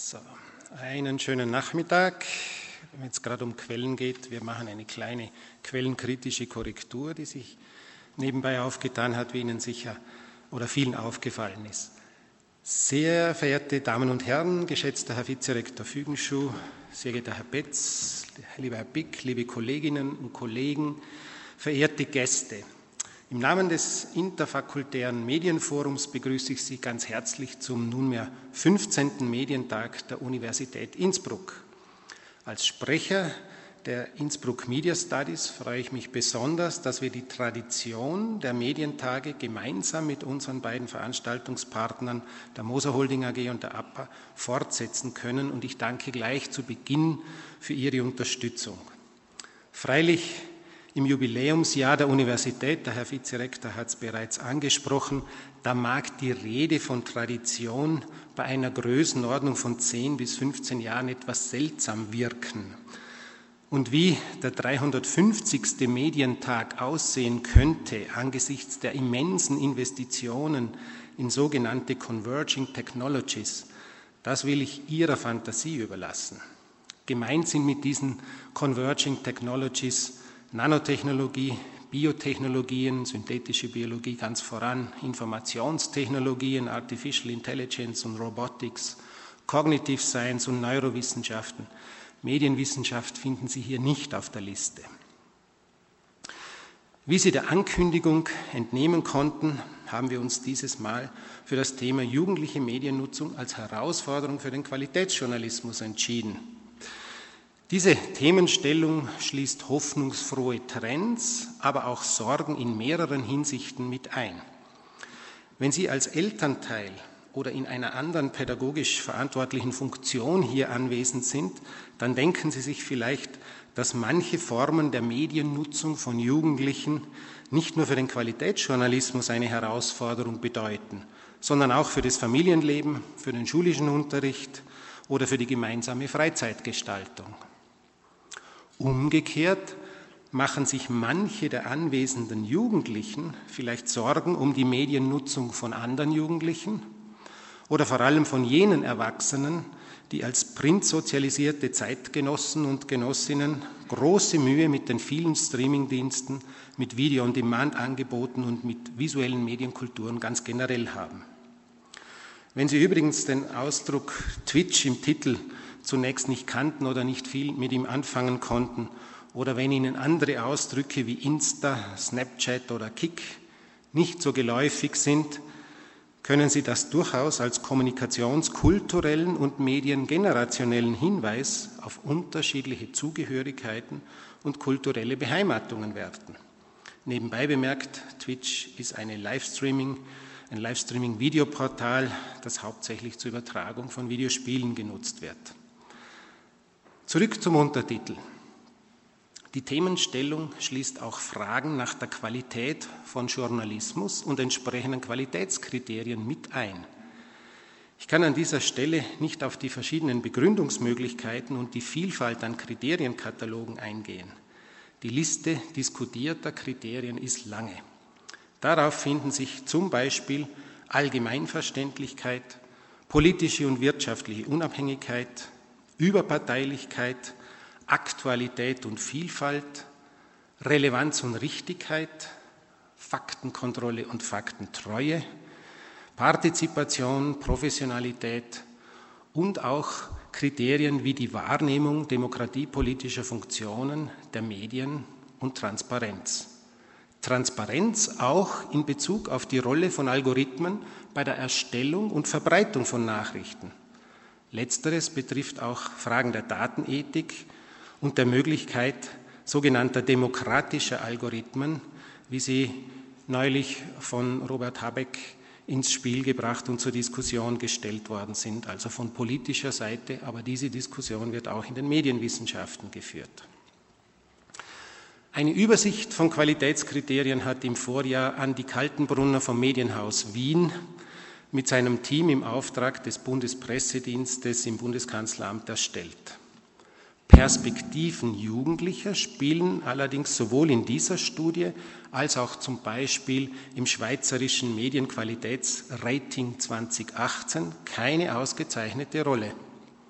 So, einen schönen Nachmittag. Wenn es gerade um Quellen geht, wir machen eine kleine quellenkritische Korrektur, die sich nebenbei aufgetan hat, wie Ihnen sicher oder vielen aufgefallen ist. Sehr verehrte Damen und Herren, geschätzter Herr Vizerektor Fügenschuh, sehr geehrter Herr Betz, lieber Herr Bick, liebe Kolleginnen und Kollegen, verehrte Gäste. Im Namen des interfakultären Medienforums begrüße ich Sie ganz herzlich zum nunmehr 15. Medientag der Universität Innsbruck. Als Sprecher der Innsbruck Media Studies freue ich mich besonders, dass wir die Tradition der Medientage gemeinsam mit unseren beiden Veranstaltungspartnern, der Moser Holding AG und der APA, fortsetzen können. Und ich danke gleich zu Beginn für Ihre Unterstützung. Freilich im Jubiläumsjahr der Universität, der Herr Vizerektor hat es bereits angesprochen, da mag die Rede von Tradition bei einer Größenordnung von 10 bis 15 Jahren etwas seltsam wirken. Und wie der 350. Medientag aussehen könnte angesichts der immensen Investitionen in sogenannte Converging Technologies, das will ich Ihrer Fantasie überlassen. Gemeint sind mit diesen Converging Technologies Nanotechnologie, Biotechnologien, synthetische Biologie ganz voran, Informationstechnologien, Artificial Intelligence und Robotics, Cognitive Science und Neurowissenschaften. Medienwissenschaft finden Sie hier nicht auf der Liste. Wie Sie der Ankündigung entnehmen konnten, haben wir uns dieses Mal für das Thema jugendliche Mediennutzung als Herausforderung für den Qualitätsjournalismus entschieden. Diese Themenstellung schließt hoffnungsfrohe Trends, aber auch Sorgen in mehreren Hinsichten mit ein. Wenn Sie als Elternteil oder in einer anderen pädagogisch verantwortlichen Funktion hier anwesend sind, dann denken Sie sich vielleicht, dass manche Formen der Mediennutzung von Jugendlichen nicht nur für den Qualitätsjournalismus eine Herausforderung bedeuten, sondern auch für das Familienleben, für den schulischen Unterricht oder für die gemeinsame Freizeitgestaltung. Umgekehrt machen sich manche der anwesenden Jugendlichen vielleicht Sorgen um die Mediennutzung von anderen Jugendlichen oder vor allem von jenen Erwachsenen, die als printsozialisierte Zeitgenossen und Genossinnen große Mühe mit den vielen Streamingdiensten, mit Video-on-Demand-Angeboten und mit visuellen Medienkulturen ganz generell haben. Wenn Sie übrigens den Ausdruck Twitch im Titel zunächst nicht kannten oder nicht viel mit ihm anfangen konnten, oder wenn Ihnen andere Ausdrücke wie Insta, Snapchat oder Kik nicht so geläufig sind, können Sie das durchaus als kommunikationskulturellen und mediengenerationellen Hinweis auf unterschiedliche Zugehörigkeiten und kulturelle Beheimatungen werten. Nebenbei bemerkt, Twitch ist ein Livestreaming-Videoportal, das hauptsächlich zur Übertragung von Videospielen genutzt wird. Zurück zum Untertitel. Die Themenstellung schließt auch Fragen nach der Qualität von Journalismus und entsprechenden Qualitätskriterien mit ein. Ich kann an dieser Stelle nicht auf die verschiedenen Begründungsmöglichkeiten und die Vielfalt an Kriterienkatalogen eingehen. Die Liste diskutierter Kriterien ist lange. Darauf finden sich zum Beispiel Allgemeinverständlichkeit, politische und wirtschaftliche Unabhängigkeit, Überparteilichkeit, Aktualität und Vielfalt, Relevanz und Richtigkeit, Faktenkontrolle und Faktentreue, Partizipation, Professionalität und auch Kriterien wie die Wahrnehmung demokratiepolitischer Funktionen der Medien und Transparenz. Transparenz auch in Bezug auf die Rolle von Algorithmen bei der Erstellung und Verbreitung von Nachrichten. Letzteres betrifft auch Fragen der Datenethik und der Möglichkeit sogenannter demokratischer Algorithmen, wie sie neulich von Robert Habeck ins Spiel gebracht und zur Diskussion gestellt worden sind, also von politischer Seite, aber diese Diskussion wird auch in den Medienwissenschaften geführt. Eine Übersicht von Qualitätskriterien hat im Vorjahr Andi Kaltenbrunner vom Medienhaus Wien mit seinem Team im Auftrag des Bundespressedienstes im Bundeskanzleramt erstellt. Perspektiven Jugendlicher spielen allerdings sowohl in dieser Studie als auch zum Beispiel im Schweizerischen Medienqualitätsrating 2018 keine ausgezeichnete Rolle.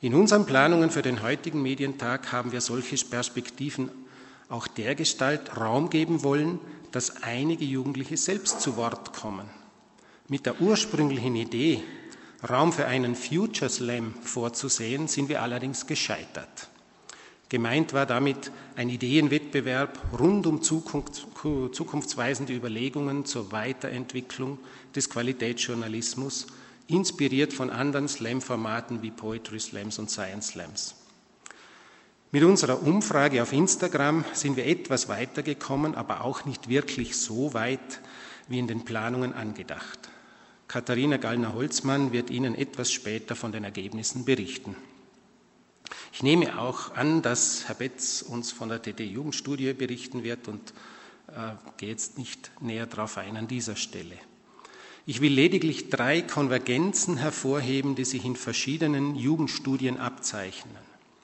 In unseren Planungen für den heutigen Medientag haben wir solche Perspektiven auch dergestalt Raum geben wollen, dass einige Jugendliche selbst zu Wort kommen. Mit der ursprünglichen Idee, Raum für einen Future Slam vorzusehen, sind wir allerdings gescheitert. Gemeint war damit ein Ideenwettbewerb rund um zukunftsweisende Überlegungen zur Weiterentwicklung des Qualitätsjournalismus, inspiriert von anderen Slam-Formaten wie Poetry Slams und Science Slams. Mit unserer Umfrage auf Instagram sind wir etwas weitergekommen, aber auch nicht wirklich so weit wie in den Planungen angedacht. Katharina Gallner-Holzmann wird Ihnen etwas später von den Ergebnissen berichten. Ich nehme auch an, dass Herr Betz uns von der TT-Jugendstudie berichten wird und gehe jetzt nicht näher darauf ein an dieser Stelle. Ich will lediglich 3 Konvergenzen hervorheben, die sich in verschiedenen Jugendstudien abzeichnen.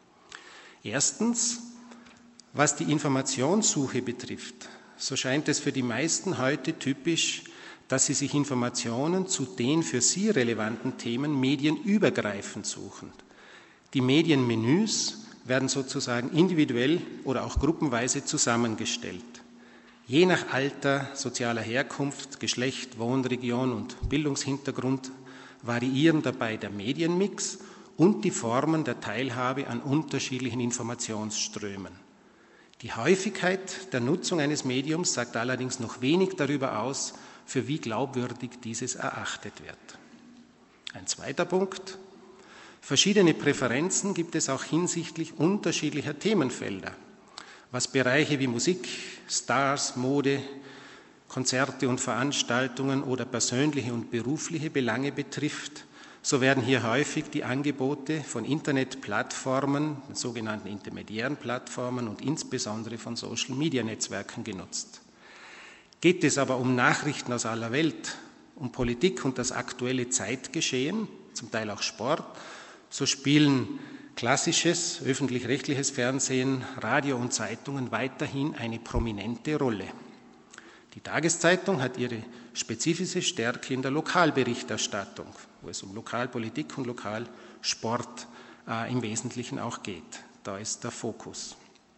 Erstens, was die Informationssuche betrifft, so scheint es für die meisten heute typisch, dass sie sich Informationen zu den für sie relevanten Themen medienübergreifend suchen. Die Medienmenüs werden sozusagen individuell oder auch gruppenweise zusammengestellt. Je nach Alter, sozialer Herkunft, Geschlecht, Wohnregion und Bildungshintergrund variieren dabei der Medienmix und die Formen der Teilhabe an unterschiedlichen Informationsströmen. Die Häufigkeit der Nutzung eines Mediums sagt allerdings noch wenig darüber aus, für wie glaubwürdig dieses erachtet wird. Ein zweiter Punkt: Verschiedene Präferenzen gibt es auch hinsichtlich unterschiedlicher Themenfelder. Was Bereiche wie Musik, Stars, Mode, Konzerte und Veranstaltungen oder persönliche und berufliche Belange betrifft, so werden hier häufig die Angebote von Internetplattformen, den sogenannten intermediären Plattformen und insbesondere von Social-Media-Netzwerken genutzt. Geht es aber um Nachrichten aus aller Welt, um Politik und das aktuelle Zeitgeschehen, zum Teil auch Sport, so spielen klassisches öffentlich-rechtliches Fernsehen, Radio und Zeitungen weiterhin eine prominente Rolle. Die Tageszeitung hat ihre spezifische Stärke in der Lokalberichterstattung, wo es um Lokalpolitik und Lokalsport im Wesentlichen auch geht. Da ist der Fokus.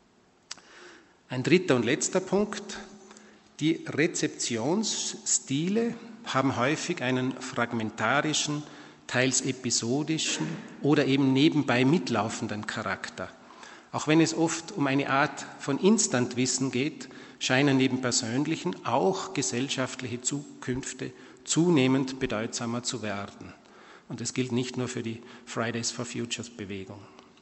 Ein dritter und letzter Punkt: Die Rezeptionsstile haben häufig einen fragmentarischen, teils episodischen oder eben nebenbei mitlaufenden Charakter. Auch wenn es oft um eine Art von Instantwissen geht, scheinen neben persönlichen auch gesellschaftliche Zukünfte zunehmend bedeutsamer zu werden. Und das gilt nicht nur für die Fridays for Futures Bewegung.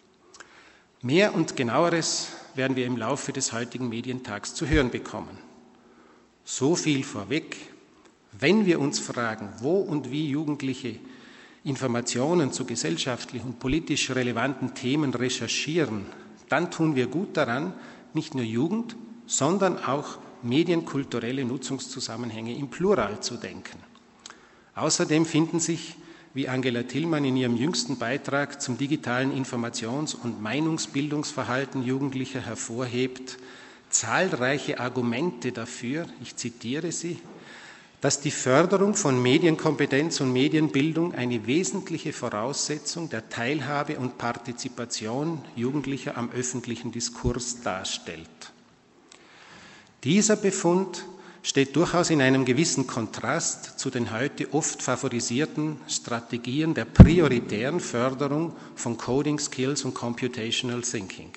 Mehr und Genaueres werden wir im Laufe des heutigen Medientags zu hören bekommen. So viel vorweg: Wenn wir uns fragen, wo und wie Jugendliche Informationen zu gesellschaftlich und politisch relevanten Themen recherchieren, dann tun wir gut daran, nicht nur Jugend, sondern auch medienkulturelle Nutzungszusammenhänge im Plural zu denken. Außerdem finden sich, wie Angela Tillmann in ihrem jüngsten Beitrag zum digitalen Informations- und Meinungsbildungsverhalten Jugendlicher hervorhebt, zahlreiche Argumente dafür, ich zitiere sie, dass die Förderung von Medienkompetenz und Medienbildung eine wesentliche Voraussetzung der Teilhabe und Partizipation Jugendlicher am öffentlichen Diskurs darstellt. Dieser Befund steht durchaus in einem gewissen Kontrast zu den heute oft favorisierten Strategien der prioritären Förderung von Coding Skills und Computational Thinking.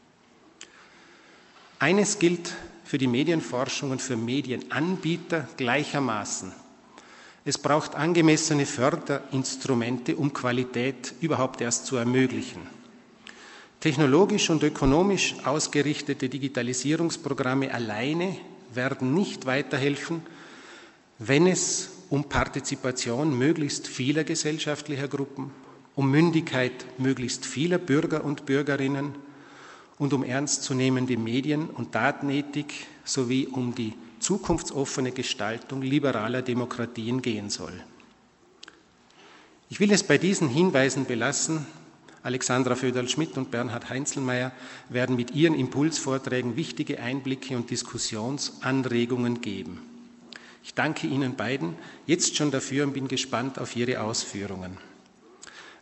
Eines gilt für die Medienforschung und für Medienanbieter gleichermaßen: Es braucht angemessene Förderinstrumente, um Qualität überhaupt erst zu ermöglichen. Technologisch und ökonomisch ausgerichtete Digitalisierungsprogramme alleine werden nicht weiterhelfen, wenn es um Partizipation möglichst vieler gesellschaftlicher Gruppen, um Mündigkeit möglichst vieler Bürger und Bürgerinnen und um ernstzunehmende Medien- und Datenethik sowie um die zukunftsoffene Gestaltung liberaler Demokratien gehen soll. Ich will es bei diesen Hinweisen belassen. Alexandra Föderl-Schmidt und Bernhard Heinzelmeier werden mit ihren Impulsvorträgen wichtige Einblicke und Diskussionsanregungen geben. Ich danke Ihnen beiden jetzt schon dafür und bin gespannt auf Ihre Ausführungen.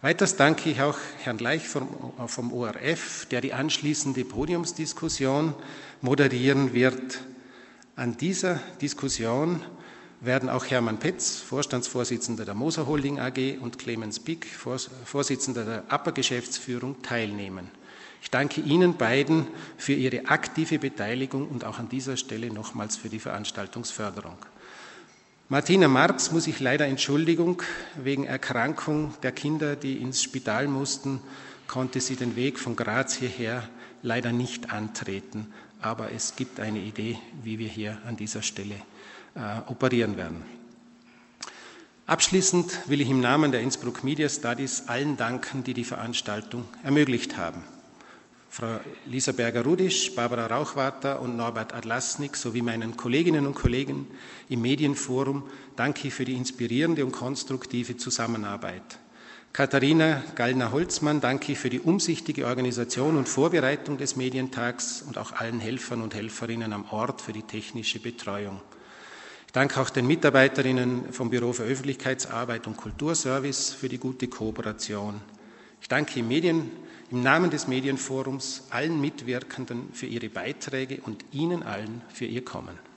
Weiters danke ich auch Herrn Leich vom ORF, der die anschließende Podiumsdiskussion moderieren wird. An dieser Diskussion werden auch Hermann Petz, Vorstandsvorsitzender der Moser Holding AG, und Clemens Pick, Vorsitzender der APA-Geschäftsführung, teilnehmen. Ich danke Ihnen beiden für Ihre aktive Beteiligung und auch an dieser Stelle nochmals für die Veranstaltungsförderung. Martina Marx muss ich leider Entschuldigung, wegen Erkrankung der Kinder, die ins Spital mussten, konnte sie den Weg von Graz hierher leider nicht antreten. Aber es gibt eine Idee, wie wir hier an dieser Stelle operieren werden. Abschließend will ich im Namen der Innsbruck Media Studies allen danken, die die Veranstaltung ermöglicht haben. Frau Lisa Berger-Rudisch, Barbara Rauchwarter und Norbert Adlasnik sowie meinen Kolleginnen und Kollegen im Medienforum danke ich für die inspirierende und konstruktive Zusammenarbeit. Katharina Gallner-Holzmann danke ich für die umsichtige Organisation und Vorbereitung des Medientags und auch allen Helfern und Helferinnen am Ort für die technische Betreuung. Ich danke auch den Mitarbeiterinnen vom Büro für Öffentlichkeitsarbeit und Kulturservice für die gute Kooperation. Ich danke im Namen des Medienforums allen Mitwirkenden für ihre Beiträge und Ihnen allen für Ihr Kommen.